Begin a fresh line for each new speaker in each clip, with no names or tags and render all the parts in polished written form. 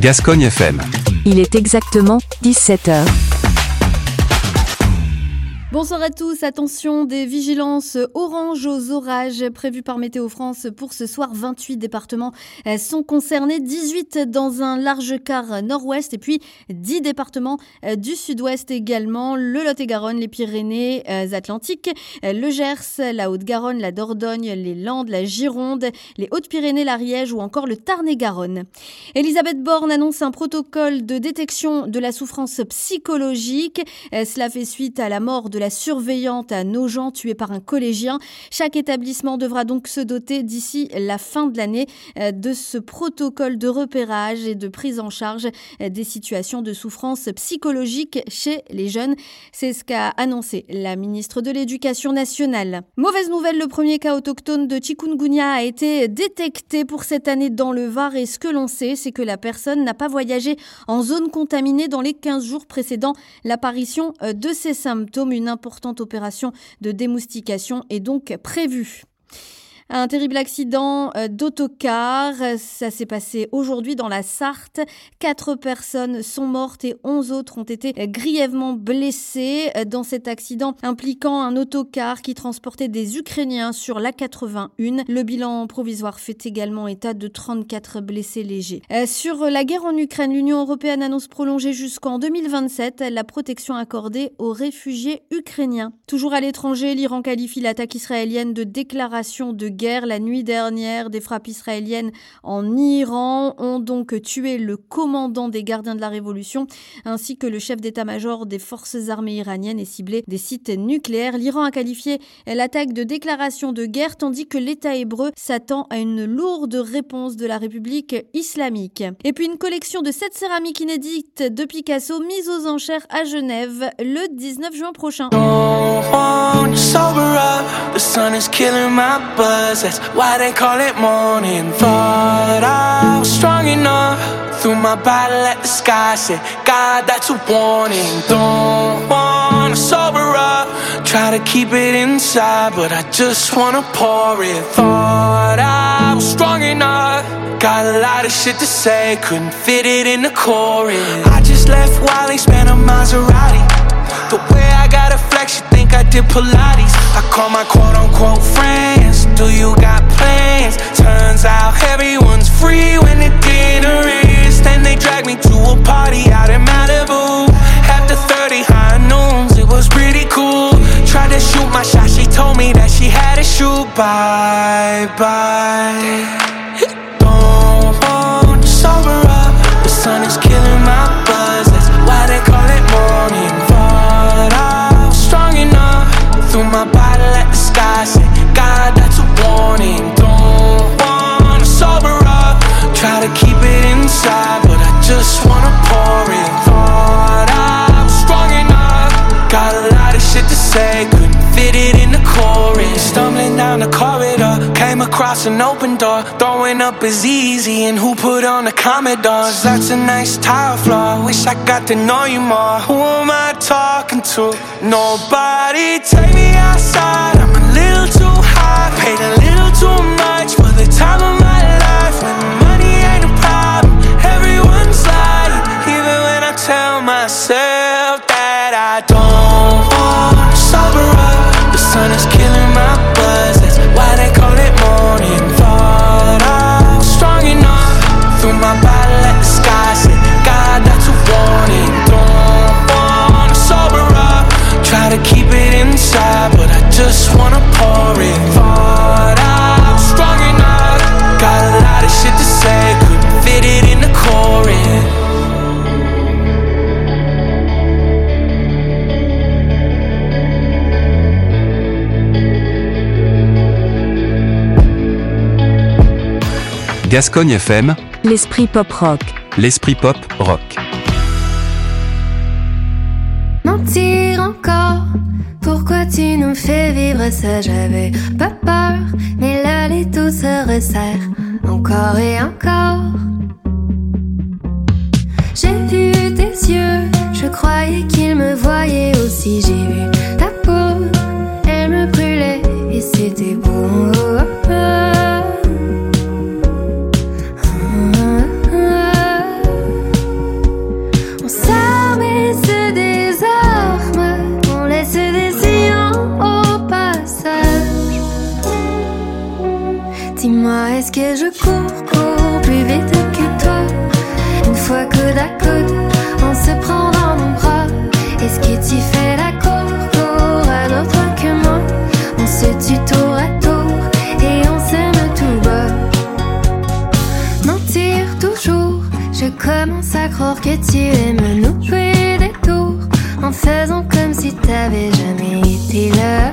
Gascogne FM.
Il est exactement 17h.
Bonsoir à tous, attention, des vigilances orange aux orages prévues par Météo France pour ce soir. 28 départements sont concernés, 18 dans un large quart nord-ouest et puis 10 départements du sud-ouest également. Le Lot-et-Garonne, les Pyrénées-Atlantiques, le Gers, la Haute-Garonne, la Dordogne, les Landes, la Gironde, les Hautes-Pyrénées, l'Ariège ou encore le Tarn-et-Garonne. Elisabeth Borne annonce un protocole de détection de la souffrance psychologique. Cela fait suite à la mort de la surveillante à Nogent tuée par un collégien. Chaque établissement devra donc se doter d'ici la fin de l'année de ce protocole de repérage et de prise en charge des situations de souffrance psychologique chez les jeunes. C'est ce qu'a annoncé la ministre de l'Éducation nationale. Mauvaise nouvelle, le premier cas autochtone de chikungunya a été détecté pour cette année dans le Var et ce que l'on sait, c'est que la personne n'a pas voyagé en zone contaminée dans les 15 jours précédant l'apparition de ces symptômes. Une importante opération de démoustication est donc prévue. Un terrible accident d'autocar, ça s'est passé aujourd'hui dans la Sarthe. 4 personnes sont mortes et 11 autres ont été grièvement blessées dans cet accident impliquant un autocar qui transportait des Ukrainiens sur l'A81. Le bilan provisoire fait également état de 34 blessés légers. Sur la guerre en Ukraine, l'Union européenne annonce prolonger jusqu'en 2027 la protection accordée aux réfugiés ukrainiens. Toujours à l'étranger, l'Iran qualifie l'attaque israélienne de déclaration de guerre. La nuit dernière, des frappes israéliennes en Iran ont donc tué le commandant des gardiens de la Révolution ainsi que le chef d'état-major des forces armées iraniennes et ciblé des sites nucléaires. L'Iran a qualifié l'attaque de déclaration de guerre tandis que l'État hébreu s'attend à une lourde réponse de la République islamique. Et puis une collection de 7 céramiques inédites de Picasso mise aux enchères à Genève le 19 juin prochain.
That's why they call it morning. Thought I was strong enough. Threw my bottle at the sky. Said, God, that's a warning. Don't wanna sober up. Try to keep it inside, but I just wanna pour it. Thought I was strong enough. Got a lot of shit to say. Couldn't fit it in the chorus. I just left Wally, spent a Maserati. The way I gotta flex, you think I did Pilates. I call my quote-unquote friends. Do you got plans? Turns out everyone's free when the dinner is. Then they drag me to a party out in Malibu. After 30 high noons, it was pretty cool. Tried to shoot my shot, she told me that she had to shoot. Bye-bye. Don't want to sober up. The sun is killing my buzz. That's why they call it morning. Threw my bottle at the sky, said, God, that's a warning. Don't wanna sober up. Try to keep it inside, but I just wanna pour it. Thought I was strong enough. Got a lot of shit to say, couldn't fit it in the chorus. Stumbling down the corridor, came across an open door. Throwing up is easy, and who put on the Commodores? That's a nice tile floor, wish I got to know you more. Who am I talking to? Nobody. Take me outside, I'm a little too high. Paid a little too much for the time of my life. When money ain't a problem, everyone's lying. Even when I tell myself that I don't want to sober up. The sun is killing my buzz, that's why they call it morning. Thought I was strong enough. Threw my bottle at the sky, said, God, that's a warning. Don't wanna sober up. Try to keep it inside, but I just wanna pour it. Thought I was strong enough. Got a lot of shit to say, couldn't fit it in the chorus.
Gascogne FM.
L'esprit pop rock.
L'esprit pop rock.
Mentir encore, pourquoi tu nous fais vivre ça? J'avais pas peur, mais là les taux se resserrent encore et encore. J'ai vu tes yeux, je croyais qu'ils me voyaient aussi. J'ai vu ta peau, elle me brûlait et c'était beau. est-ce que je cours plus vite que toi? Une fois coude à coude, on se prend dans nos bras. Est-ce que tu fais la cour à d'autres que moi? On se tue tour à tour et on s'aime tout bas. Mentir toujours, je commence à croire que tu aimes nous jouer des tours en faisant comme si t'avais jamais été là.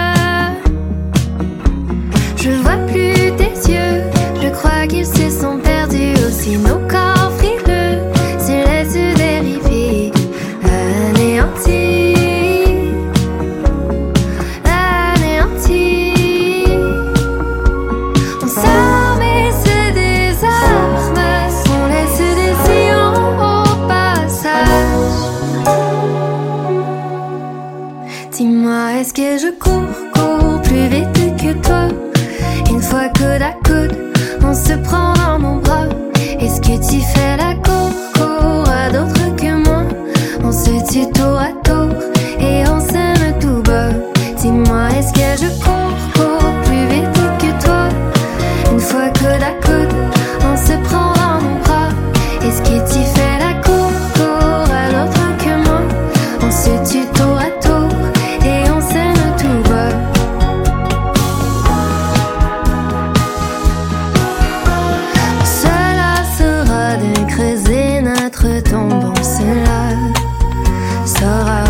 Je vois plus tes yeux, je crois qu'ils se sont perdus aussi. Nos corps frileux se laissent dériver, anéantis, anéantis. On s'arme et se désarme, on laisse des sillons au passage. Dis-moi, est-ce que je cours plus vite que toi? Une fois coude à coude, on se prend dans nos bras. Est-ce que tu fais la cour à d'autres que moi? On se tue tour à tour et on s'aime tout bas. Dis-moi, est-ce que je cours plus vite que toi? Une fois coude à coude, on se prend dans nos bras. Est-ce que tu fais la cour à d'autres que moi? On se tue tour à tour et on s'aime tout bas. Creuser notre tombe, on cela saura.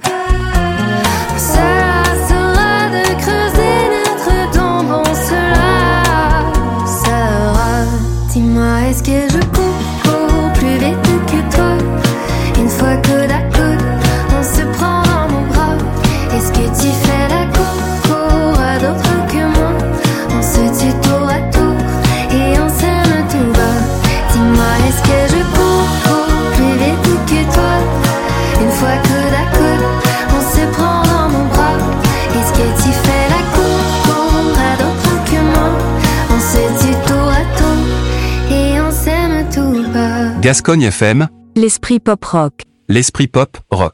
Cela de creuser notre tombe, on cela saura. Dis-moi, est-ce que je cours plus vite que toi? Une fois coude à coude, on se prend dans nos bras. Est-ce que tu fais la cour à d'autres que moi? On se tue tour à tour et on s'aime tout bas. Dis-moi, est-ce que je cours plus vite que toi? Une fois coude à coude, on se prend dans nos bras. Est-ce que tu fais la cour à d'autres que moi? On se tue tour à tour et on s'aime tout bas.
Gascogne FM,
L'esprit pop rock.
l'esprit pop rock.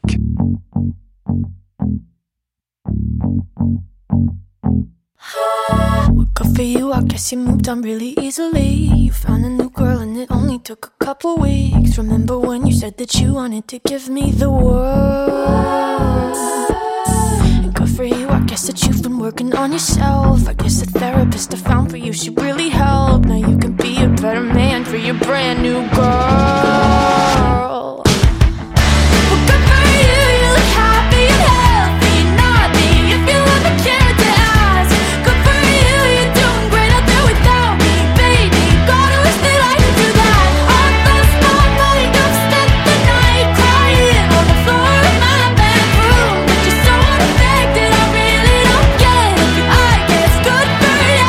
Well, good for you, I guess you moved on really easily. You found a new girl and it only took a couple weeks. Remember when you said that you wanted to give me the world? And good for you, I guess that you've been working on yourself. I guess the therapist I found for you should really help. Now you can be a better man for your brand new girl. Well, good for you, you look happy and healthy, not me. If you ever cared to ask, good for you, you're doing great out there without me, baby. Gotta wish they like to do that. I lost my mind, I've spent the night crying on the floor of my bedroom. But you're so unaffected, I really don't get it. I guess good for you.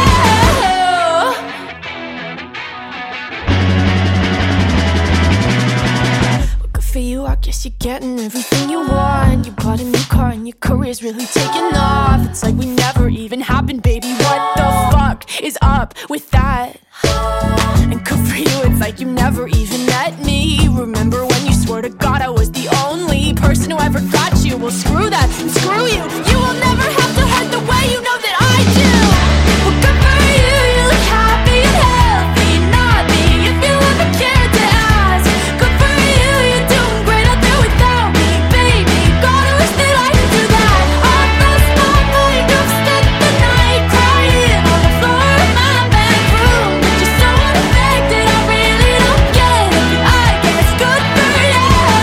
Well, good for you, I guess you're getting everything you want. You bought a new car and your career's really taking off. It's like we never even happened, baby. What the fuck is up with that? And good for you, it's like you never even met me. Remember when you swore to God I was the only person who ever got you? Well, screw that and screw you. You will never have to hurt the way you know that I do. Well, good for you, you look happy and healthy, not me. If you ever cared to ask, good for you, you're doing great out there without me, baby. Gotta wish they like to do that. I lost my mind, I've spent the night crying on the floor of my bedroom. But you're so unaffected, I really don't get it. I guess good for you.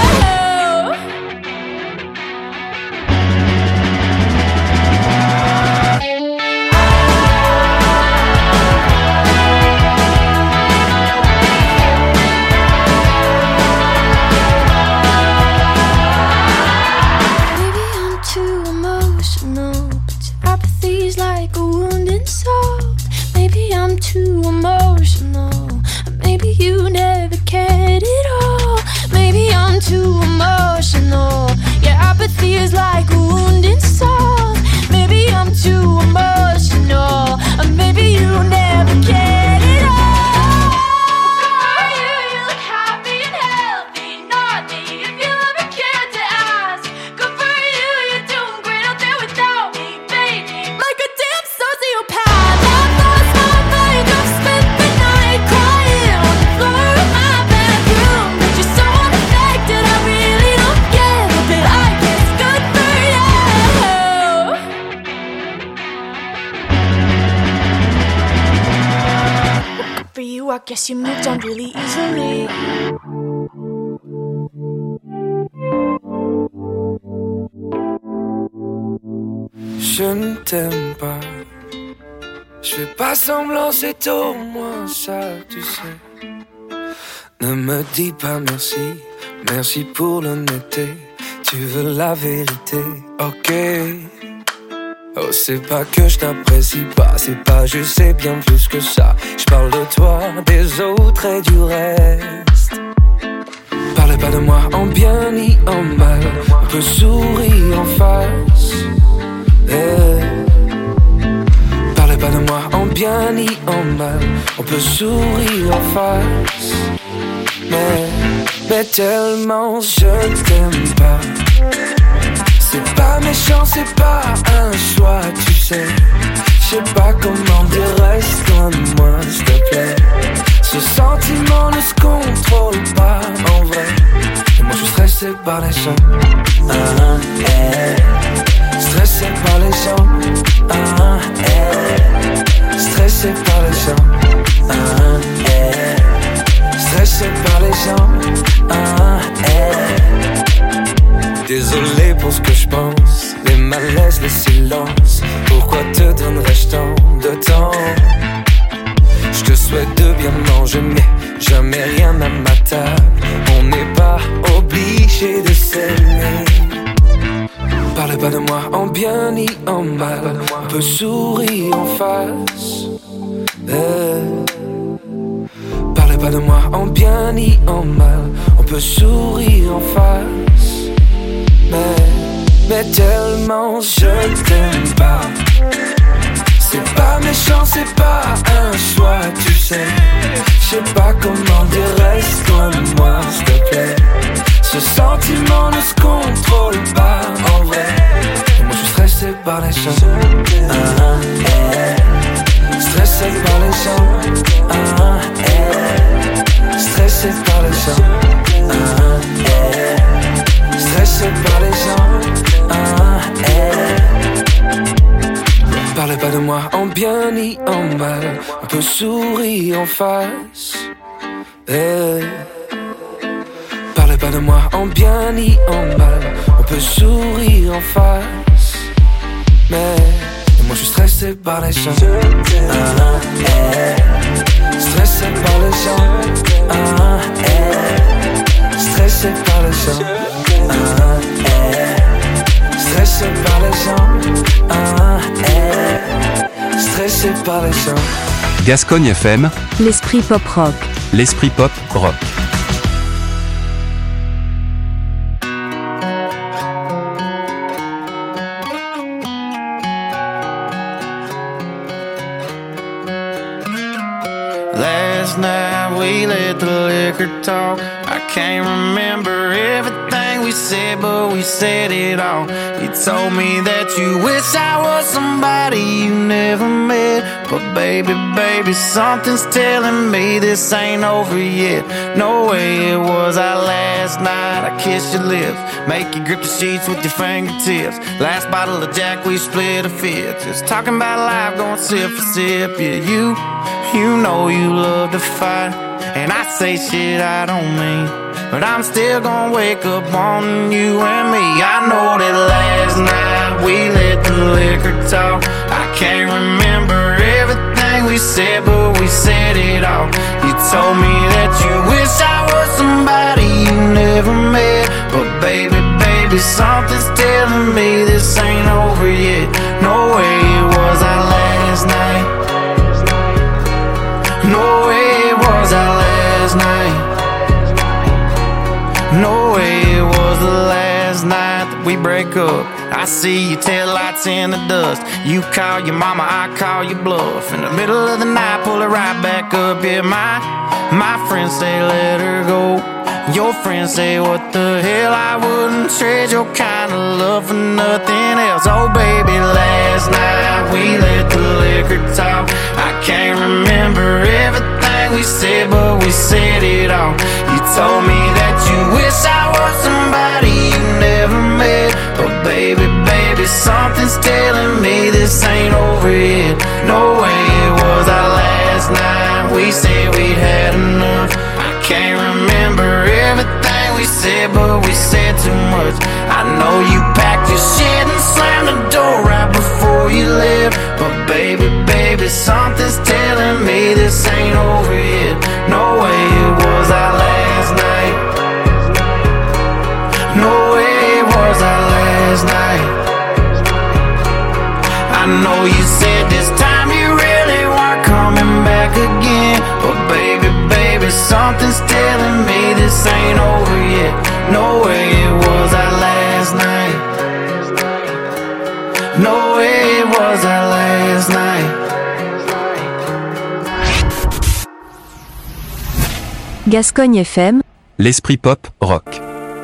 Maybe I'm too emotional, but your apathy's like a wounded soul. Maybe I'm too emotional, maybe you never cared at all. Maybe I'm too emotional, your apathy is like a wounded soul. Maybe I'm too emotional, maybe you never cared at all. You look happy and healthy, not me. If you ever cared to ask, good for you, you're doing great out there without me, baby. Like a damn sociopath, I've lost my mind, I've spent for you, I guess you moved on really easily.
Je ne t'aime pas. Je fais pas semblant, c'est au moins ça, tu sais. Ne me dis pas merci, merci pour l'honnêteté. Tu veux la vérité, ok. Oh, c'est pas que je t'apprécie pas, c'est pas juste, c'est bien plus que ça. Je parle de toi, des autres et du reste. Parle pas de moi en bien ni en mal, on peut sourire en face. Parle pas de moi en bien ni en mal, on peut sourire en face. Mais tellement je t'aime pas. C'est pas méchant, c'est pas un choix, tu sais. Je sais pas comment dire, reste loin de moi, s'il te plaît. Ce sentiment ne se contrôle pas en vrai. Et moi je suis stressé par les gens. Stressé par les gens. Stressé par les gens. Stressé par les gens. Désolé pour ce que je pense, les malaises, les silences. Pourquoi te donnerais-je tant de temps? Je te souhaite de bien manger, mais jamais rien à ma table. On n'est pas obligé de s'aimer. Parle pas de moi en bien ni en mal, on peut sourire en face. Parle pas de moi en bien ni en mal, on peut sourire en face. Mais tellement je t'aime pas. C'est pas méchant, c'est pas un choix, tu sais. Je sais pas comment dire, reste loin de moi, s'il te plaît. Ce sentiment ne se contrôle pas en vrai. Et moi je suis stressé par les gens. Stressé par les gens. Stressé par les gens. Stressé par les gens. Parle pas de moi en bien ni en mal, on peut sourire en face. Parle pas de moi en bien ni en mal, on peut sourire en face. Mais moi je suis stressé par les gens. Stressé par les gens. Stressé par les gens. Stressé par les gens. Stressé par les gens.
Gascogne FM,
L'esprit pop rock.
l'esprit pop rock.
Last night we let the liquor talk. I can't remember everything we said, but we said it all. You told me that you wish I was somebody you never met. But baby, baby, something's telling me this ain't over yet. No way it was our last night. I kissed your lips, make you grip the sheets with your fingertips. Last bottle of Jack, we split a fifth. Just talking about life, going sip for sip. Yeah, you know you love to fight, and I say shit I don't mean, but I'm still gonna wake up wanting you and me. I know that last night we let the liquor talk. I can't remember everything we said, but we said it all. You told me that you wish I was somebody you never met. But baby, baby, something's telling me this ain't over yet. No way it was our last night. No way it was our last night. No way it was the last night that we break up. I see your taillights in the dust. You call your mama, I call your bluff. In the middle of the night, pull it right back up. Yeah, my friends say let her go. Your friends say what the hell, I wouldn't trade your kind of love for nothing else. Oh baby, last night we let the liquor talk. I can't remember everything we said, but we said it all. You told me that you wish I was somebody you never met. But baby, baby, something's telling me this ain't over yet. No way it was our last night. We said we can't remember everything we said, but we said too much. I know you packed your shit and slammed the door right before you left. But baby, baby, something's telling me this ain't over yet. No way it was our last night. No way it was our last night. I know you said this time you really weren't coming back again. But baby, baby, something's telling me this ain't over yet. No way it was our last night. No way it was our last night.
Gascogne FM,
l'esprit pop rock.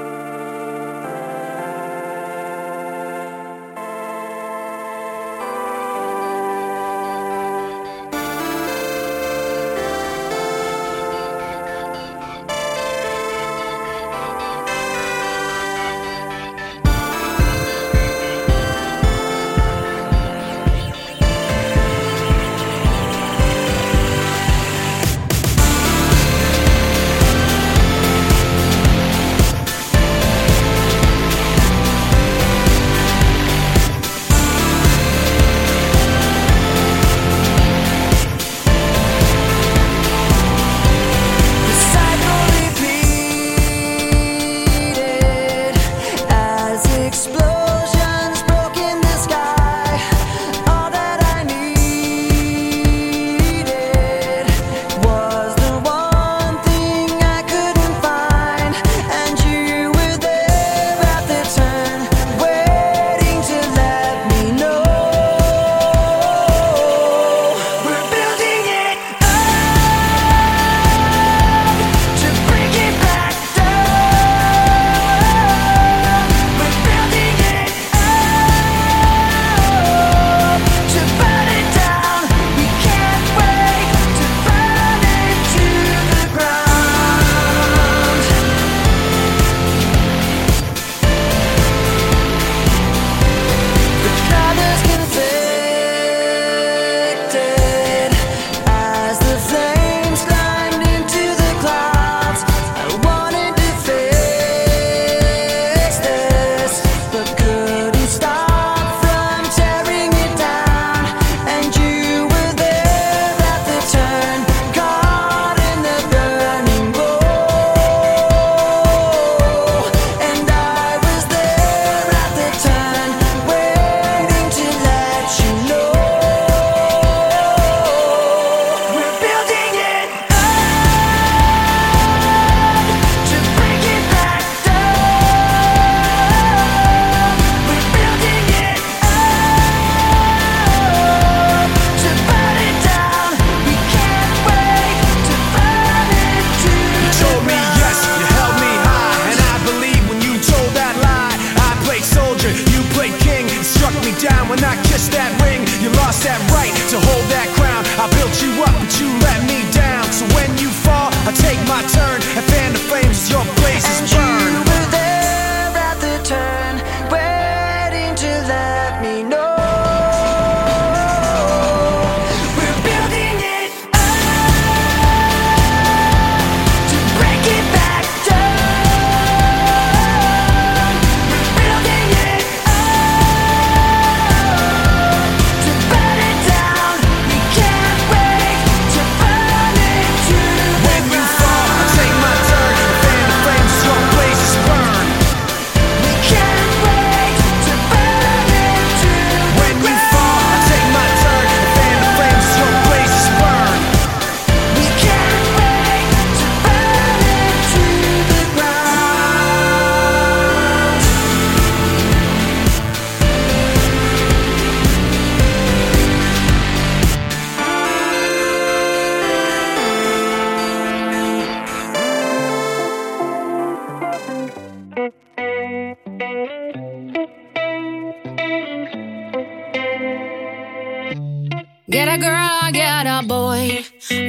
Get a girl, get a boy.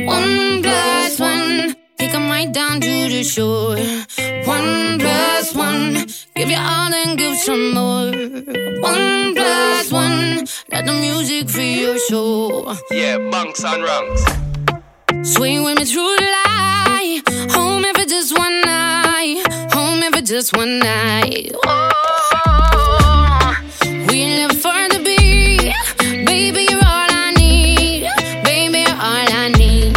1+1, take 'em right down to the shore. 1+1, give you all and give some more. 1+1, let the music free your soul.
Yeah, bunks and rungs.
Swing with me through the light, hold me just one night. Oh, we live for the beat. Baby, you're all I need. Baby, you're all I need.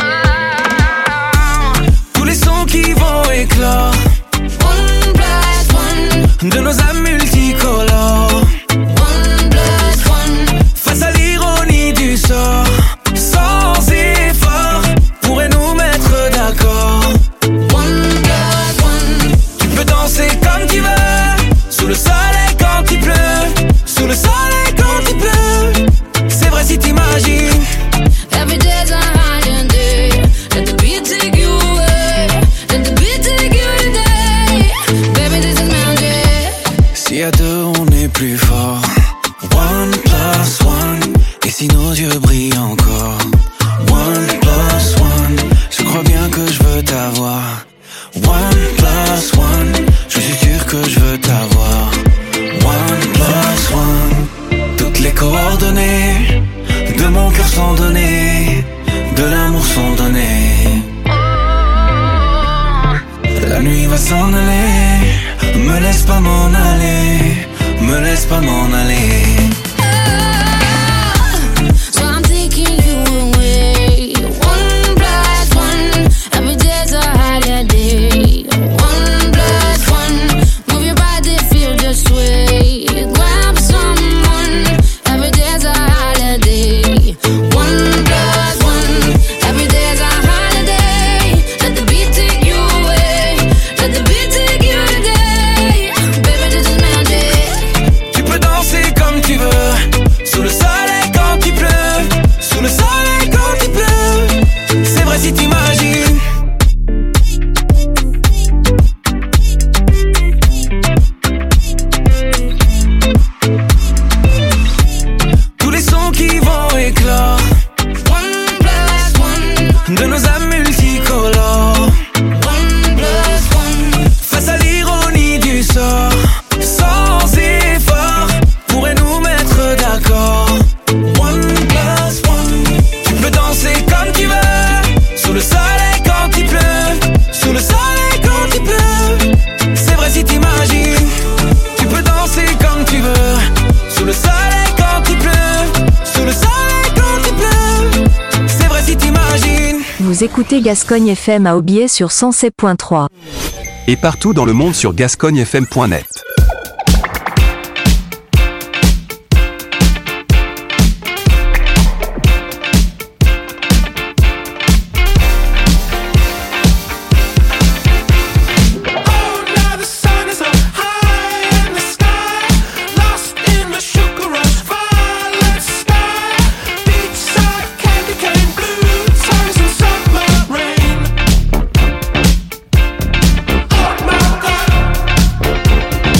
Tous les sons qui vont éclore.
One plus one.
De nos âmes multicolores.
One plus one.
Face à l'ironie du sort. Sans effort, pourrait nous mettre d'accord.
One plus one.
Tu peux danser comme tu veux. Sous le soleil quand il pleut. Sous le soleil quand il pleut. C'est vrai si t'imagines.
Every day's a holiday. Let the beat take you away. Let the beat take you today. Baby, this is magic.
Si à deux on est plus fort. One plus one. Et si nos yeux brillent encore. One plus one. Je crois bien que je veux t'avoir. One plus one. Je suis sûr que je veux t'avoir. One plus one. Toutes les coordonnées de mon cœur sont données. De l'amour sont données. La nuit va s'en aller. Me laisse pas m'en aller. Me laisse pas m'en aller.
So I'm taking you away. One plus one. Every day's a holiday. One plus one. Move your body, feel the sway. Grab someone. Every day's a holiday. One plus one. Every day's a holiday. Let the beat take you away. Let the beat take you today. Baby, this is magic.
Tu peux danser comme tu veux. Sous le soleil quand il pleut. Sous le soleil quand il pleut. C'est vrai si t'imagines. Tous les sons qui vont éclore.
One plus one.
De nos âmes multicolores.
One plus one.
Face à l'ironie du sort. Sans effort, pourrait nous mettre d'accord. One plus one. Tu peux danser comme tu veux. Sous le soleil quand il pleut. Sous le soleil quand il pleut. C'est vrai si t'imagines. Tu peux danser comme tu veux. Sous le soleil quand il pleut. Sous le soleil quand il pleut. C'est vrai si t'imagines.
Vous écoutez Gascogne FM à Aubier sur 107.3.
Et partout dans le monde sur gascognefm.net.
Oh, now the sun is up high in the sky, lost in the sugar rush, violet sky, beachside candy cane, blue tongues and summer rain. Oh my God.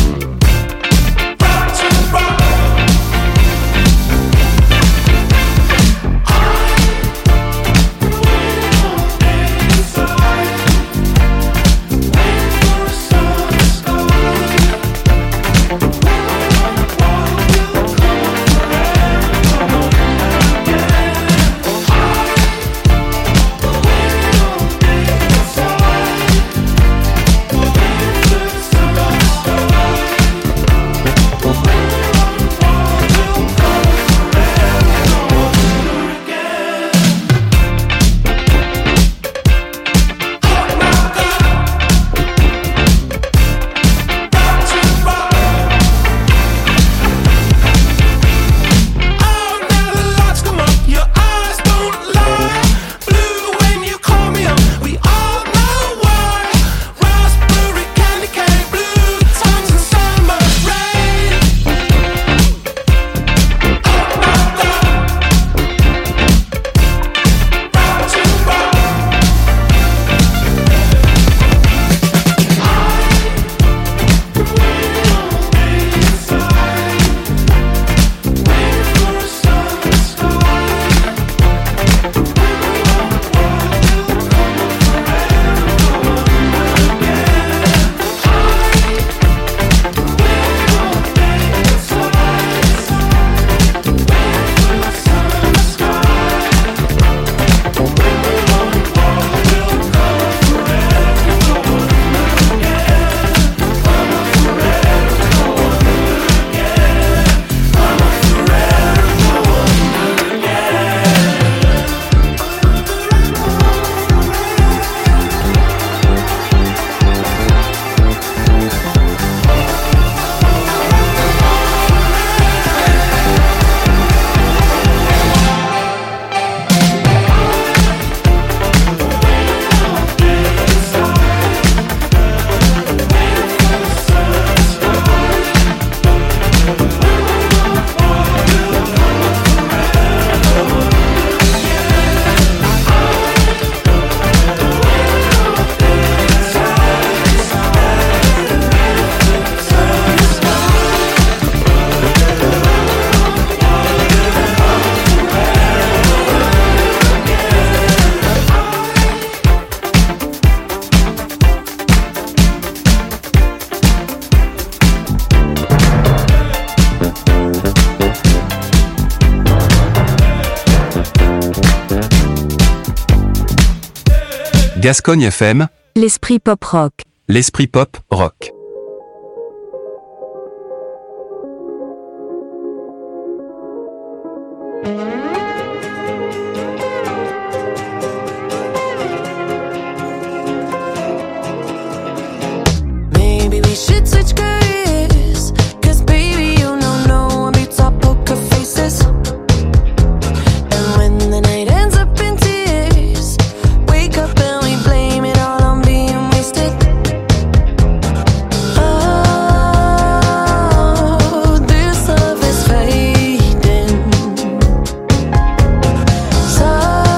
Gascogne FM,
L'esprit pop rock.
l'esprit pop rock.
Maybe we should switch careers, 'cause baby, you know I'm top poker faces. And when the night ends up in tears, wake up and we blame it all on being wasted. Oh, this love is fading. So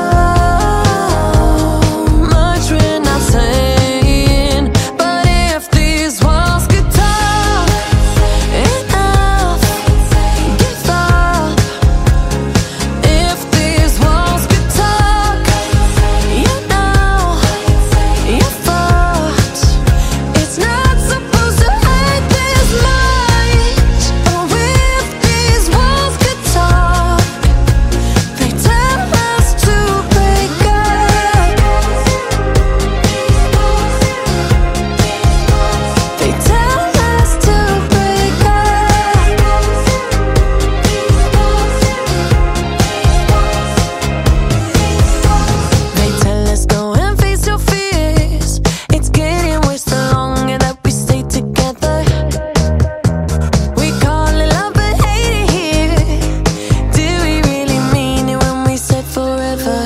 much we're not saying, but if these walls could talk, enough, give up. If these walls could talk, you know you're fucked. It's not supposed to hurt this much. Oh, if these walls could talk, they tell us to break up. They tell us to break up. They tell us go and face your fears. It's getting worse the longer that we stay together. We call it love but hate it here. Do we really mean it when we said forever?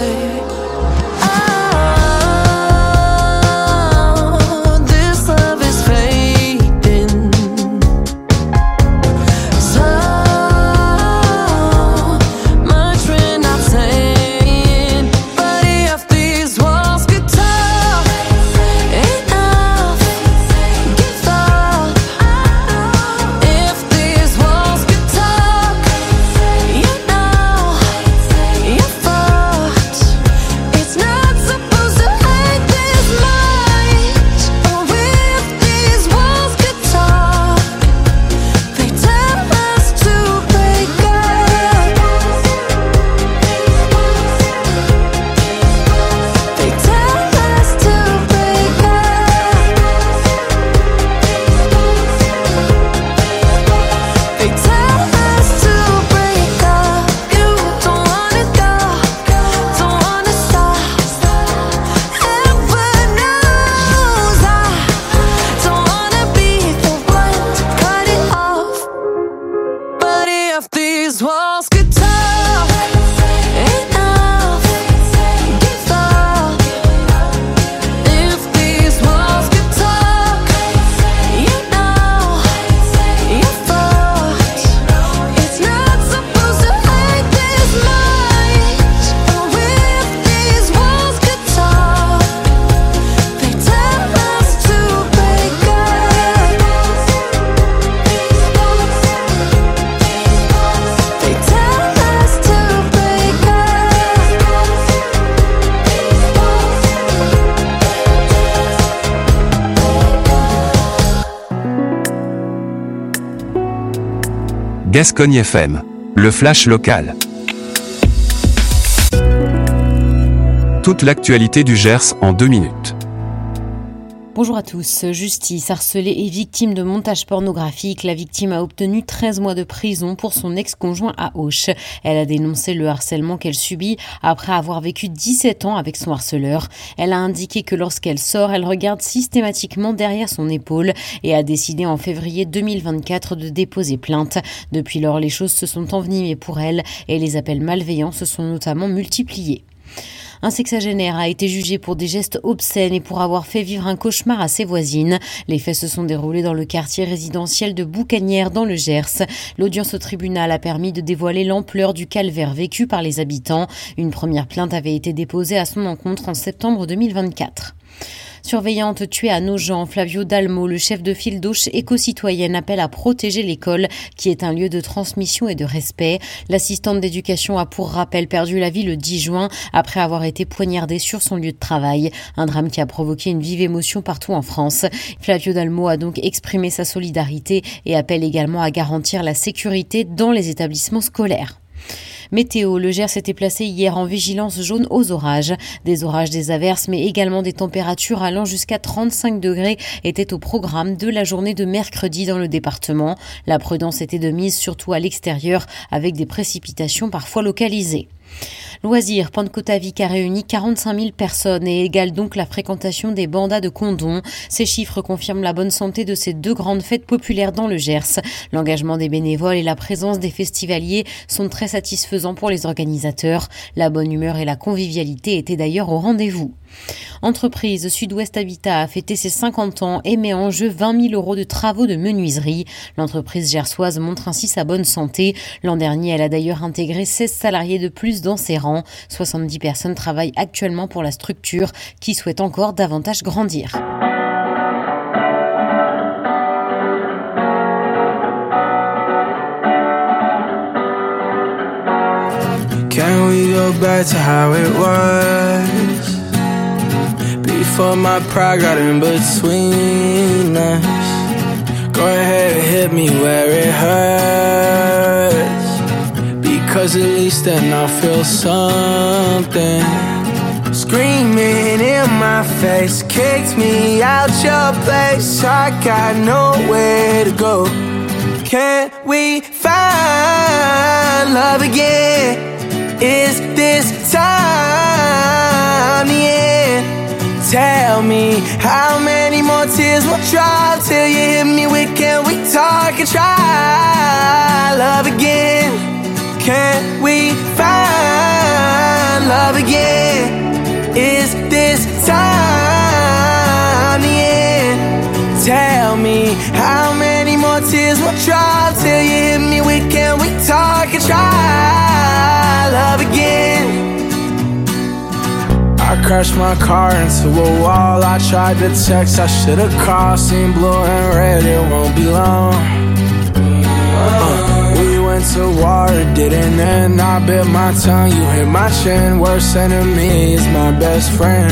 Oh, this love is fading. So much we're not saying, but if these walls could talk, enough, give up. If these walls could talk, you know you're fucked. It's not supposed to hurt this much. Oh, if these walls could talk, they tell us to break up. They tell us to break up. They tell us to break up. You don't wanna go, don't wanna stop. Heaven knows I don't wanna be the one to cut it off. But if these walls could talk, enough, give up. If these walls could talk, you know you're fucked. It's not supposed to hurt this much. Oh, if these walls could talk, they tell us to break up. They tell us to break up.
Gascogne FM, le flash local. Toute l'actualité du Gers en 2 minutes.
Bonjour à tous. Justice, harcelée et victime de montage pornographique, la victime a obtenu 13 mois de prison pour son ex-conjoint à Auch. Elle a dénoncé le harcèlement qu'elle subit après avoir vécu 17 ans avec son harceleur. Elle a indiqué que lorsqu'elle sort, elle regarde systématiquement derrière son épaule et a décidé en février 2024 de déposer plainte. Depuis lors, les choses se sont envenimées pour elle et les appels malveillants se sont notamment multipliés. Un sexagénaire a été jugé pour des gestes obscènes et pour avoir fait vivre un cauchemar à ses voisines. Les faits se sont déroulés dans le quartier résidentiel de Boucanières dans le Gers. L'audience au tribunal a permis de dévoiler l'ampleur du calvaire vécu par les habitants. Une première plainte avait été déposée à son encontre en septembre 2024. Surveillante tuée à Nogent, Flavio Dalmo, le chef de file d'Auch éco-citoyenne, appelle à protéger l'école, qui est un lieu de transmission et de respect. L'assistante d'éducation a pour rappel perdu la vie le 10 juin après avoir été poignardée sur son lieu de travail. Un drame qui a provoqué une vive émotion partout en France. Flavio Dalmo a donc exprimé sa solidarité et appelle également à garantir la sécurité dans les établissements scolaires. Météo, le Gers s'était placé hier en vigilance jaune aux orages. Des orages, des averses, mais également des températures allant jusqu'à 35 degrés étaient au programme de la journée de mercredi dans le département. La prudence était de mise surtout à l'extérieur avec des précipitations parfois localisées. Loisirs, Pentecôte Vic a réuni 45 000 personnes et égale donc la fréquentation des bandas de Condom. Ces chiffres confirment la bonne santé de ces deux grandes fêtes populaires dans le Gers. L'engagement des bénévoles et la présence des festivaliers sont très satisfaisants pour les organisateurs. La bonne humeur et la convivialité étaient d'ailleurs au rendez-vous. Entreprise, Sud-Ouest Habitat a fêté ses 50 ans et met en jeu 20 000 € de travaux de menuiserie. L'entreprise gersoise montre ainsi sa bonne santé. L'an dernier, elle a d'ailleurs intégré 16 salariés de plus dans ses rangs. 70 personnes travaillent actuellement pour la structure qui souhaite encore davantage grandir.
Can we go back to how it was? Before my pride got in between us. Go ahead and hit me where it hurts, because at least then I'll feel something. Screaming in my face, kicked me out your place. I got nowhere to go. Can we find love again? Is this time the end? Tell me how many more tears will drop till you hit me with, can we talk and try love again? Can we find love again? Is this time the end? Tell me how many more tears will drop till you hit me with, can we talk and try love again? I crashed my car into a wall. I tried to text, I should've called. Seen blue and red, it won't be long. We went to war, it didn't end. I bit my tongue, you hit my chin. Worst enemy is my best friend.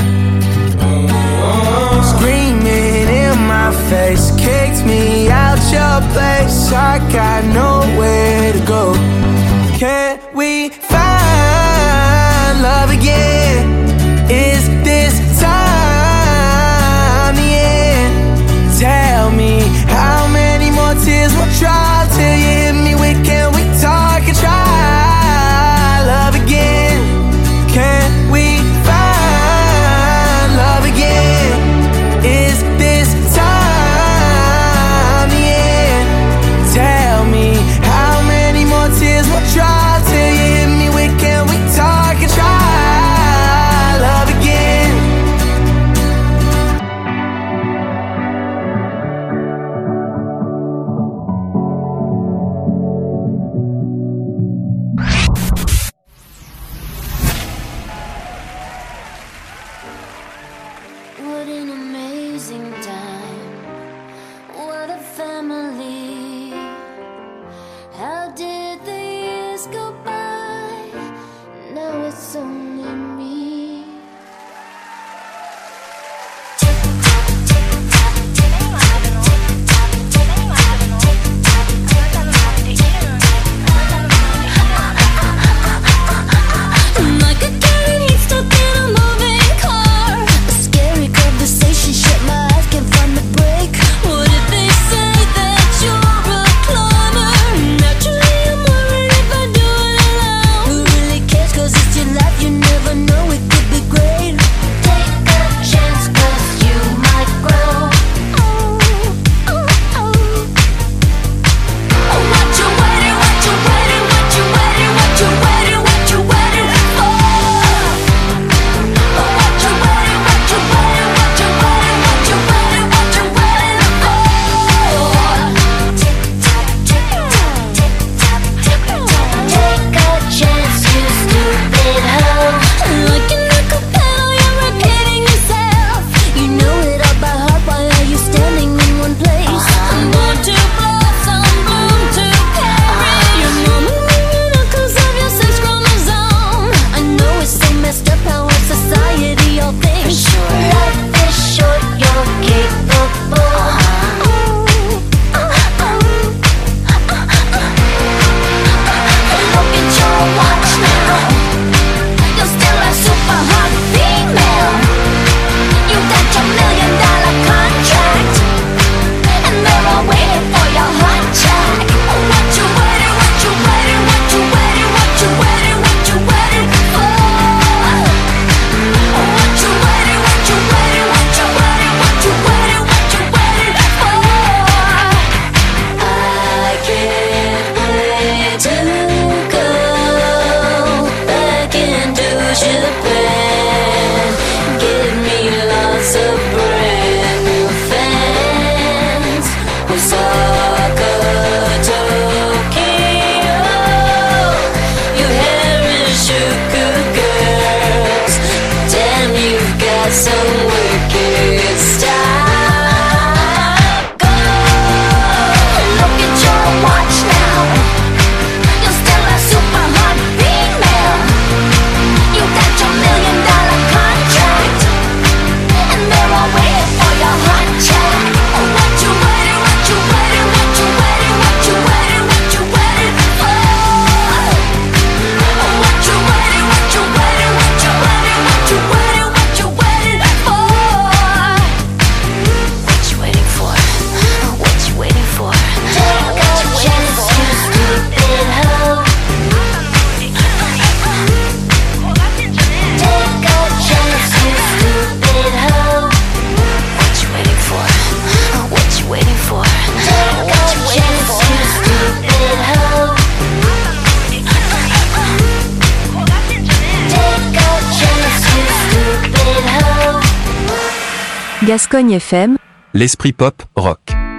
Screaming in my face, kicked me out your place. I got nowhere to go. Can we find love again? Is this time the end? Tell me how many more tears will drop till you hit me with, can we talk and try love again? Can we find love again? Is this time the end? Tell me how many more tears will drop till you hit me with, can we talk and try love again?
What an amazing time. What a family. How did the years go by? Now it's only me. Like a guaranteed stuck in a moving car. A scary conversation, shut my eyes, can't find the break. What if they say that you're a climber? Naturally I'm worried if I do it alone. Who really cares, 'cause it's your life, you know.
Gascogne FM,
l'esprit pop, rock.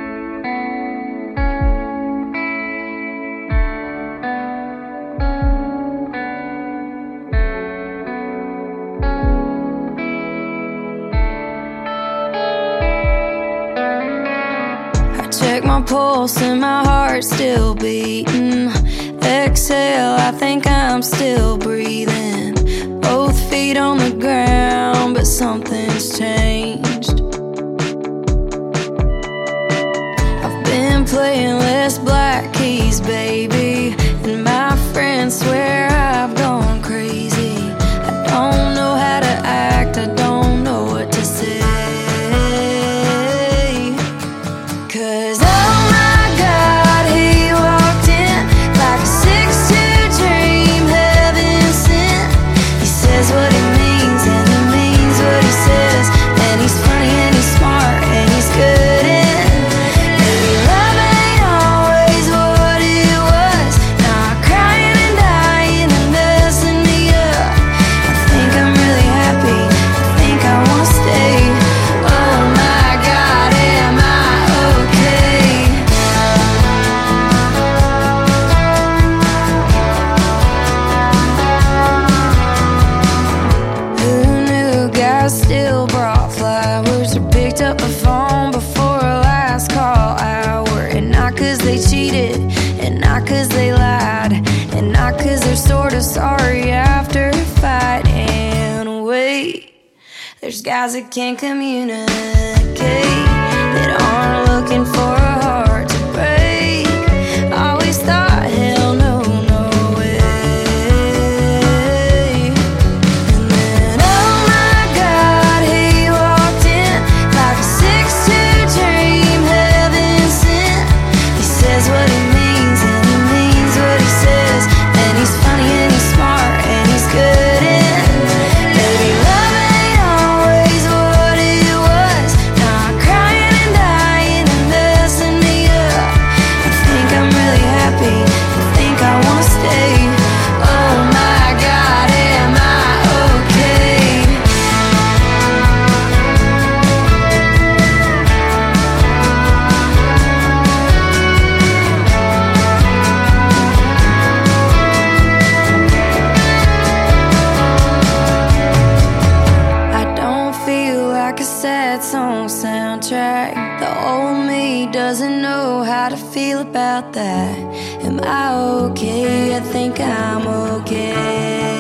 Check my pulse and my heart's still beating. Exhale, I think I'm still breathing. Both feet on the ground, but something's changed. I've been playing less black keys, baby, and my friends swear I've gone crazy. I don't know how to act, I don't know what to say. Cause oh my God, he walked in like a 6'2" dream, heaven sent. He says what he means and he means what he says. And he's funny and he's smart and he's good and maybe love ain't always what it was. Now I'm crying and dying and messing me up. I think I'm really happy, I think I wanna stay. Oh my God, am I okay? Who knew guys still brought flowers or picked up a phone before a last call hour? And not cause they cheated, and not cause they lied, and not cause they're sorta sorry after a fight. And wait, there's guys that can't communicate, that aren't looking for a heart to break. Always thought, hell no, no way. And then oh my God, he walked in like a 6'2" dream, heaven sent. He says what he means and he means what he says. And he's funny and he's smart and he's good and maybe love ain't always what it was. Now I'm crying and dying and messing me up. I think I'm really happy, I think I wanna stay. Oh my God, am I okay? I don't feel like a sad song soundtrack. The old me doesn't know how to feel about that. Am I okay? I think I'm okay.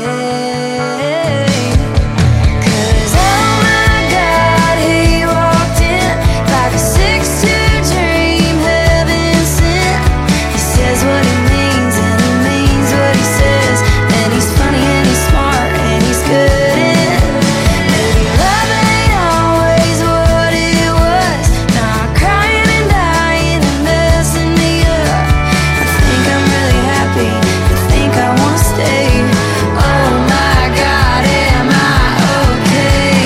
Cause oh my God, he walked in like a 6'2" dream, heaven sent. He says what he means and he means what he says. And he's funny and he's smart and he's good and maybe love ain't always what it was. Now I'm crying and dying and messing me up. I think I'm really happy, I think I wanna stay. Oh my God, am I okay?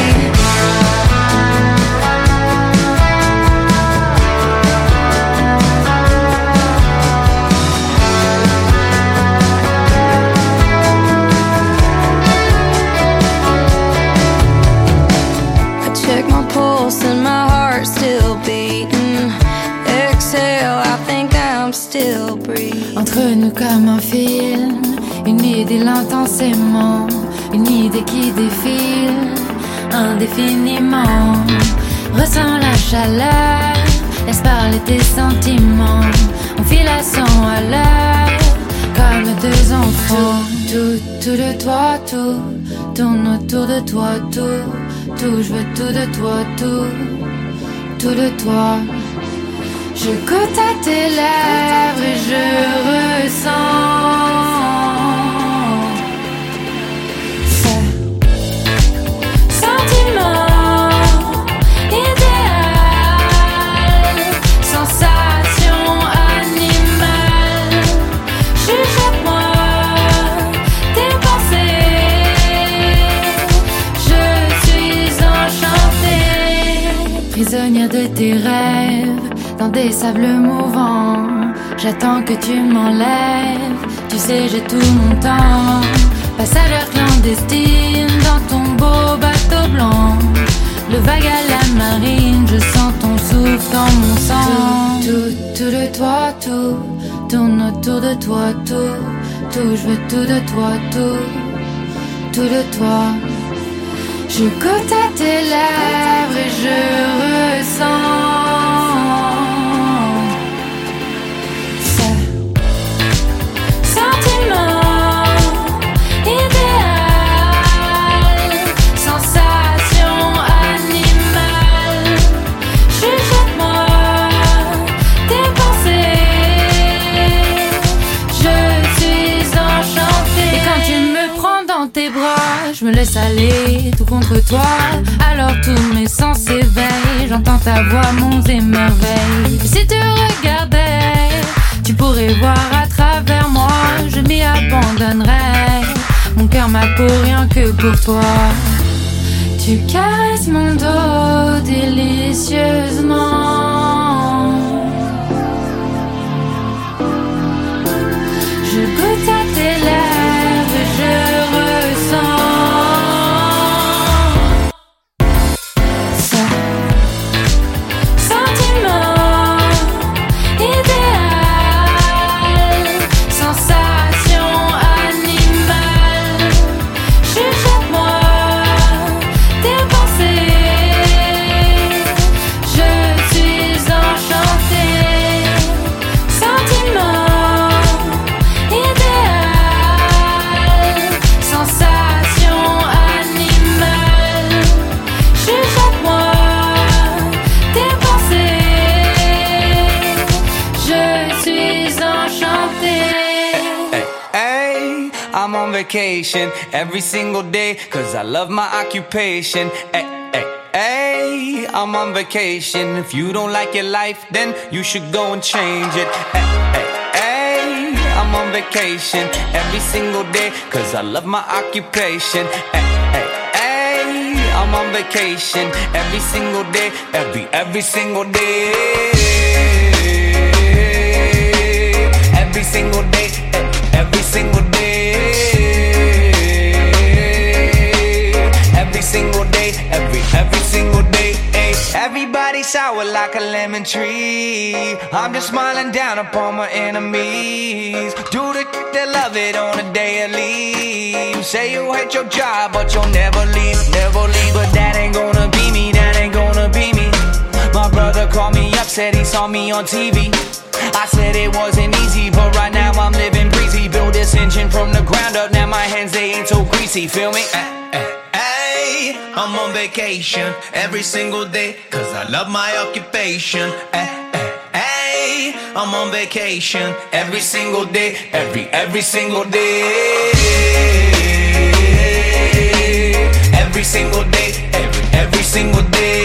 I check my pulse and my heart's still beating. Exhale, I think I'm still breathing.
Entre nous comme un film, une idée intensément, une idée qui défile indéfiniment. Ressens la chaleur, laisse parler tes sentiments. On file à 100 à l'heure, comme deux enfants. Tout de toi, tout tourne autour de toi, tout, je veux tout de toi, tout de toi. Je goûte à tes lèvres et je ressens ce sentiment idéal, sensation animale. Chuchote-moi tes pensées, je suis enchantée. Prisonnière de tes rêves, dans des sables mouvants, j'attends que tu m'enlèves. Tu sais, j'ai tout mon temps. Passagère clandestine dans ton beau bateau blanc. le vague à la marine, je sens ton souffle dans mon sang. Tout de toi, tout tourne autour de toi, tout, je veux tout de toi, tout de toi. Je goûte à tes lèvres et je ressens ce sentiment idéal, sensation animale. Chuchote-moi tes pensées, je suis enchantée. Et quand tu me prends dans tes bras, je me laisse aller tout contre toi. Alors tous mes sens s'éveillent, j'entends ta voix, monts et merveilles. Et si tu regardais, tu pourrais voir à travers moi. Je m'y abandonnerais, mon cœur, ma peau, rien que pour toi. Tu caresses mon dos délicieusement. Je goûte à tes lèvres et je ressens ce sentiment idéal, sensation animale. Chuchote-moi tes pensées, je suis enchantée. Sentiment idéal, sensation animale. Chuchote-moi tes pensées, je suis enchantée.
Hey, I'm on vacation every single day, cause I love my occupation. Hey, hey, I'm on vacation. If you don't like your life, then you should go and change it. Hey, I'm on vacation every single day, cause I love my occupation. Hey, I'm on vacation every single day, every single day. Every single day, every single day. Every single day, every single day. Everybody sour like a lemon tree. I'm just smiling down upon my enemies. Do the they love it on a daily. You say you hate your job, but you'll never leave. But that ain't gonna be me, that ain't gonna be me. My brother called me up, said he saw me on TV. I said it wasn't easy, but right now I'm living breezy. Build this engine from the ground up, now my hands, they ain't so greasy, feel me? Hey, I'm on vacation every single day, cause I love my occupation. Hey, I'm on vacation every single day, every single day. Every single day, every single day.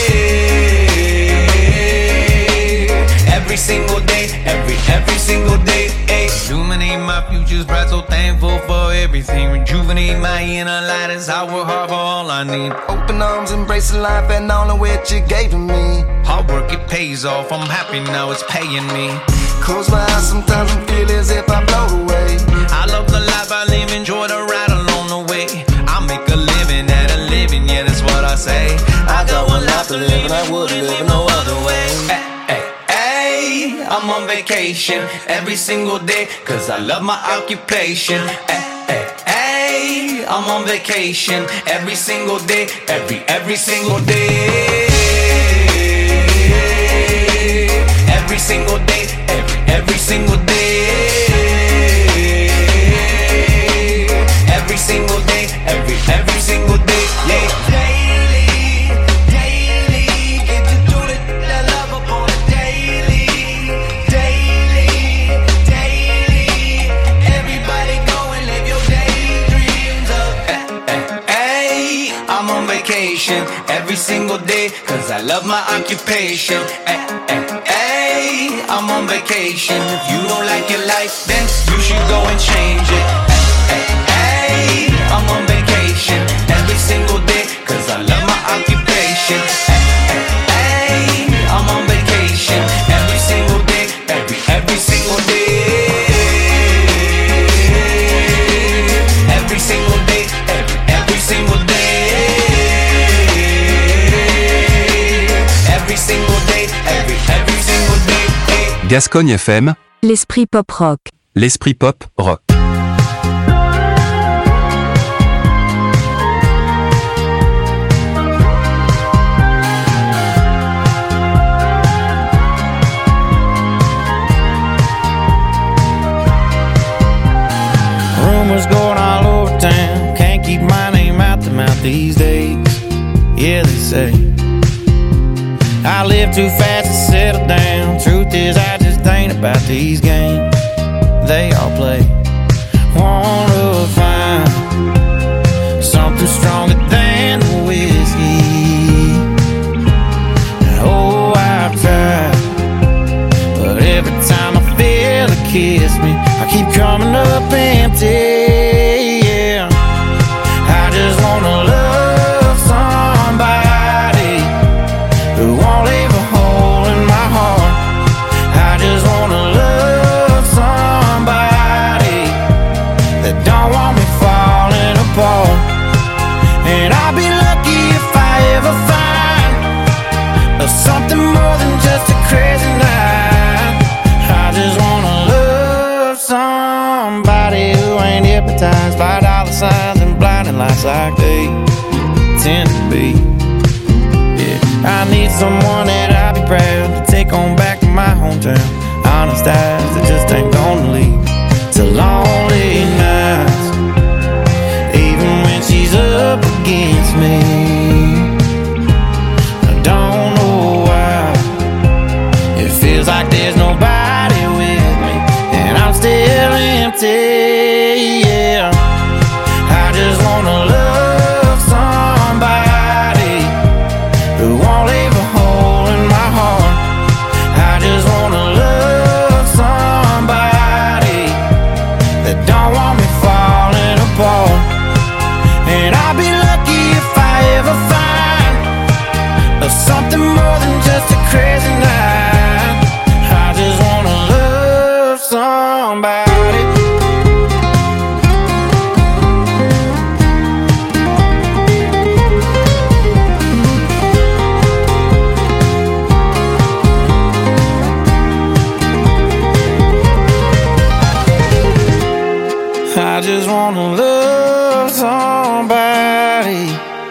Every single day, every single day. Illuminate my future's bright, so thankful for everything. Rejuvenate my inner light as I work hard for all I need.
Open arms, embrace life and all of what you gave to me.
Hard work, it pays off, I'm happy now, it's paying me.
Close my eyes sometimes and feel as if I float away.
I love the life I live, enjoy the ride along the way. I make a living at a living, yeah, that's what I say.
I got one life to live and I wouldn't live no other way.
I'm on vacation every single day, cause I love my occupation. Hey, I'm on vacation every single day, every single day. Every single day, every single day. Every single day, every single day, yeah. Every single day, cause I love my occupation. Hey, I'm on vacation. If you don't like your life, then you should go and change it. Hey, I'm on vacation every single day, cause I love my occupation. Hey, I'm on vacation every single day, every single day. Every single day, every single day.
Gascogne FM,
l'esprit pop rock.
l'esprit pop rock.
Rumors going all over town, can't keep my name out the mouth these days. Yeah, they say I live too fast to settle down. Truth is, I just ain't about these games they all play. Wanna find something stronger than the whiskey. Oh, I've tried, but every time I feel it kiss me, I keep coming up empty. Yeah, I just wanna love somebody who won't leave a hole in my heart. I just wanna love somebody that don't want me falling apart. And I'll be lucky if I ever find something more than just a crazy night. I just wanna love somebody who ain't hypnotized by dollar signs and blinding lights like they tend to be. Yeah, I need someone that I'll be proud to take on back to my hometown. Honest eyes that just ain't gonna lead to lonely nights, even when she's up against me. I don't know why it feels like there's nobody with me, and I'm still empty. Yeah, I just wanna love somebody who won't leave a hole in my heart. I just wanna love somebody that don't want me falling apart. And I'll be lucky if I ever find something more than just a crazy night. I just wanna love somebody. I just wanna love somebody.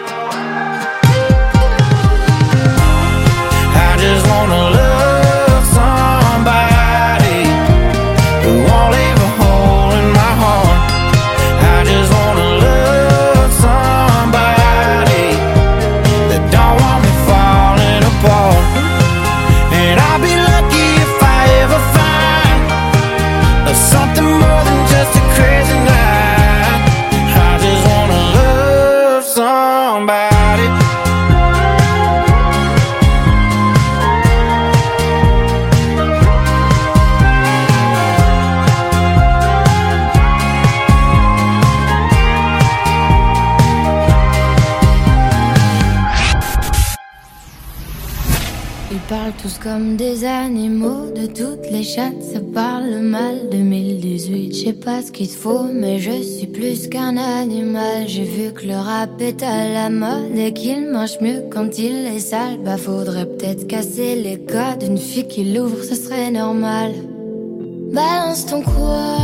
I just wanna love somebody who won't leave a hole in my heart. I just wanna love somebody that don't want me falling apart. And I'll be lucky if I ever find something more than just a crazy night. I just wanna love somebody.
Ils parlent tous comme des animaux, de toutes les chattes, ça parle mal. 2018, je sais pas ce qu'il te faut, mais je suis plus qu'un animal. J'ai vu que le rap est à la mode et qu'il mange mieux quand il est sale. Bah faudrait peut-être casser les codes, une fille qui l'ouvre, ce serait normal. Balance ton quoi.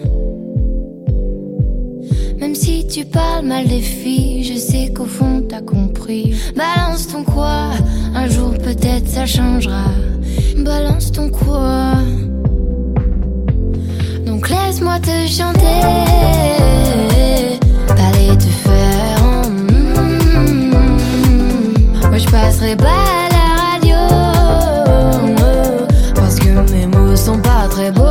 Même si tu parles mal des filles, je sais qu'au fond t'as compris. Balance ton quoi, un jour peut-être ça changera. Balance ton quoi. Donc laisse-moi te chanter, parler te faire Moi je passerai pas à la radio, parce que mes mots sont pas très beaux.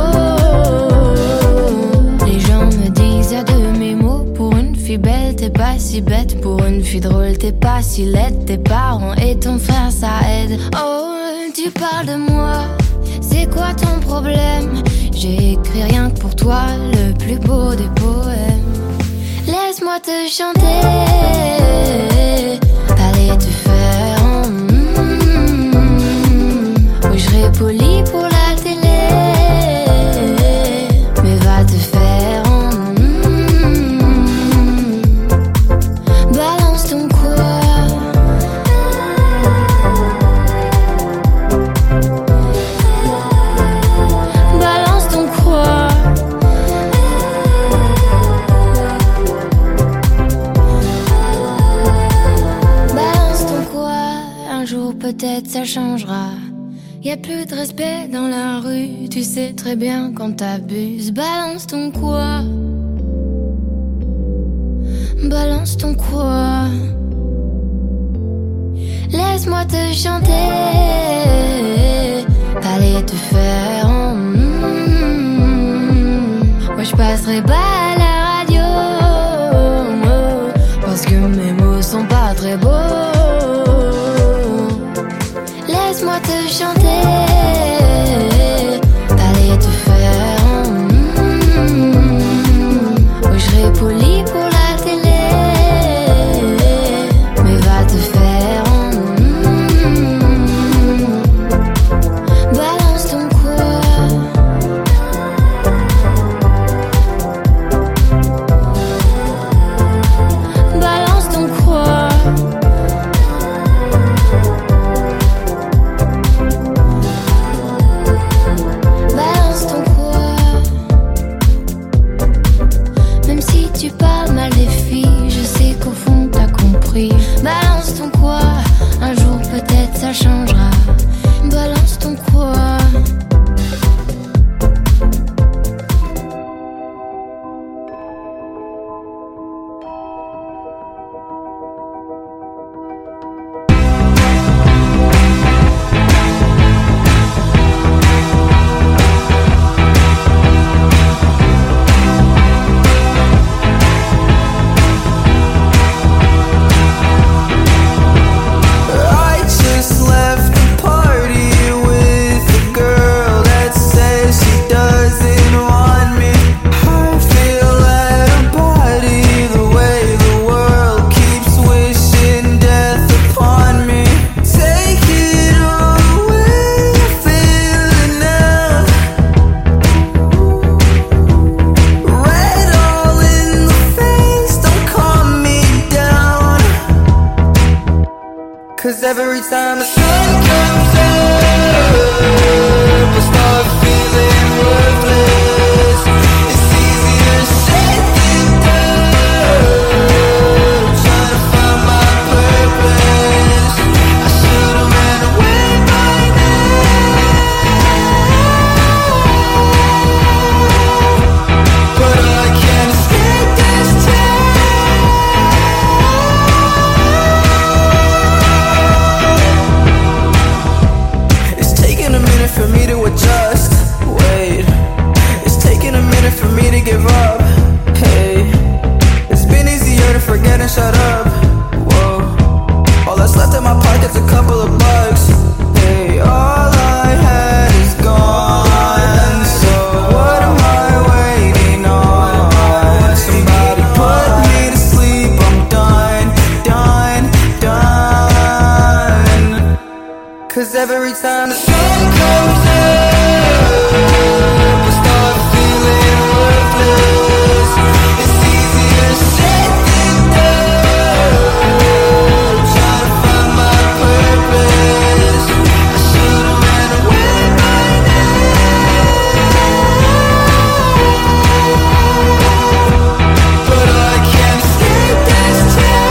Les gens me disent à demi mots. Pour une fille belle t'es pas si bête, pour une fille drôle t'es pas si laide. Tes parents et ton frère ça aide. Oh tu parles de moi, c'est quoi ton problème? J'ai écrit rien que pour toi, le plus beau des poèmes. Laisse-moi te chanter, parler te faire Oui je serai poli pour la télé, mais va te faire balance ton quoi.
peut-être ça changera. Y a plus de respect dans la rue, tu sais très bien quand t'abuses. Balance ton quoi? Balance ton quoi? Laisse-moi te chanter, allez te faire en Moi je passerai pas à la radio, parce que mes mots sont pas très beaux. Laisse-moi te chanter, allez te faire en Moi je serai poli pour la télé, mais va te faire en balance ton quoi? Balance ton quoi? Balance ton quoi? Même si tu parles mal des filles, je sais qu'au fond t'as compris. Balance ton quoi? Un jour peut-être ça changera. Balance ton quoi?
I just left the party with a girl that says she doesn't want me. I feel out of body the way the world keeps wishing death upon me. Take it all away, I feel it now. Red all in the face, don't calm me down. 'Cause every time the sun comes up, I start feeling worthless. It's easier said than done, trying to find my purpose. I should've ran away by now, but I can't escape this town. It's taking a minute for me to adjust. Wait, it's taking a minute for me to give up. Hey, it's been easier to forget and shut up. Whoa, all that's left in my pocket's a couple of bucks. Hey, all I had is gone. So what am I waiting on? Somebody put me to sleep. I'm done, done, done. 'Cause every time the sun comes up, I start feeling worthless. It's easier said than done, trying to find my purpose. I should've ran away by now, but I can't escape this town.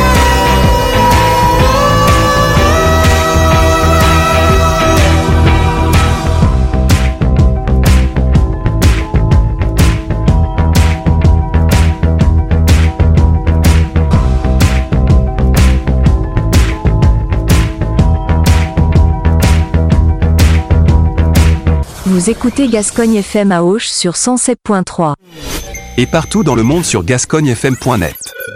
Vous écoutez Gascogne FM à Auch sur 107.3.
Et partout dans le monde sur gascognefm.net.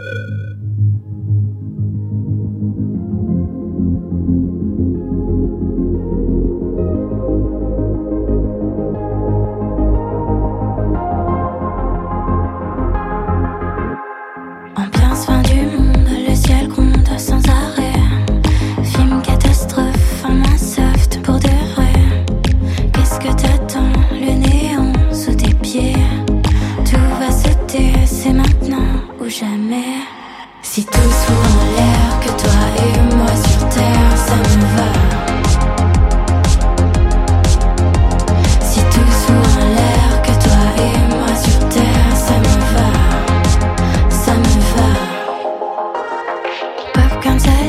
En plein fin du monde, le ciel gronde sans arrêt. Film catastrophe, en main soft pour de vrai. Qu'est-ce que t'attends? Le néant sous tes pieds. Tout va sauter, c'est maintenant ou jamais. Si tout soit en l'air, que toi et moi sur terre, ça me va. Si tout soit en l'air, que toi et moi sur terre, ça me va. Ça me va. Popcorn, ça